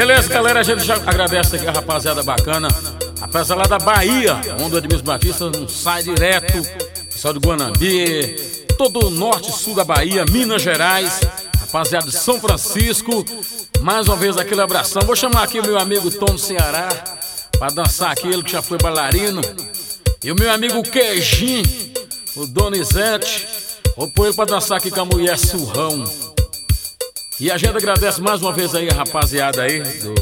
Beleza, galera, a gente já agradece aqui a rapaziada bacana. Rapaziada lá da Bahia, onde o Edmilson Batista não sai direto. Pessoal do Guanambi, todo o norte e sul da Bahia, Minas Gerais, rapaziada de São Francisco. Mais uma vez aquele abração. Vou chamar aqui o meu amigo Tom do Ceará pra dançar aqui, ele que já foi bailarino. E o meu amigo Queijinho, o Donizete. Vou pôr ele pra dançar aqui com a mulher Surrão. E a gente agradece mais uma vez aí a rapaziada aí do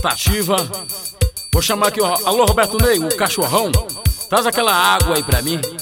Patativa. Vou chamar aqui o... Alô, Roberto Ney, o cachorrão. Traz aquela água aí pra mim.